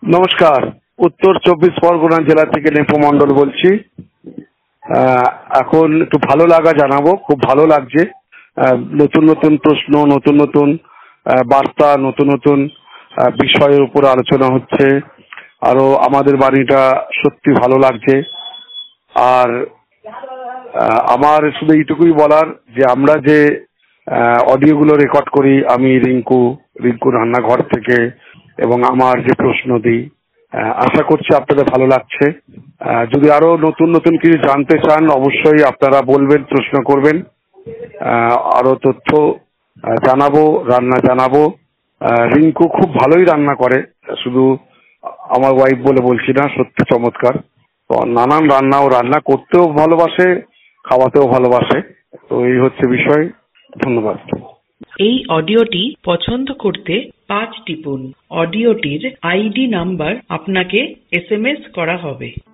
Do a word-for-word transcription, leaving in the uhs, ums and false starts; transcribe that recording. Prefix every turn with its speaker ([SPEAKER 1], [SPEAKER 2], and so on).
[SPEAKER 1] নমস্কার, উত্তর চব্বিশ পরগনা জেলা থেকে নেপো মন্ডল বলছি। এখন একটু ভালো লাগা জানাবো, খুব ভালো লাগছে। নতুন নতুন প্রশ্ন, নতুন নতুন বার্তা, নতুন নতুন বিষয়ের উপর আলোচনা হচ্ছে। আরো আমাদের বাড়িটা সত্যি ভালো লাগছে। আর আমার শুধু এইটুকুই বলার যে আমরা যে অডিওগুলো রেকর্ড করি, আমি রিঙ্কু রিঙ্কু রান্নাঘর থেকে, এবং আমার যে প্রশ্ন দিই, আশা করছি আপনাদের ভালো লাগছে। যদি আরো নতুন নতুন কিছু জানতে চান অবশ্যই আপনারা বলবেন, প্রশ্ন করবেন, আরো তথ্য জানাবো, রান্না জানাবো। রিঙ্কু খুব ভালোই রান্না করে, শুধু আমার ওয়াইফ বলে বলছি না, সত্যি চমৎকার। তো নানান রান্না, ও রান্না করতেও ভালোবাসে, খাওয়াতেও ভালোবাসে। তো এই হচ্ছে বিষয়। ধন্যবাদ।
[SPEAKER 2] এই অডিওটি পছন্দ করতে পাঁচ টিপুন। অডিওটির আইডি নাম্বার আপনাকে এস এম এস করা হবে।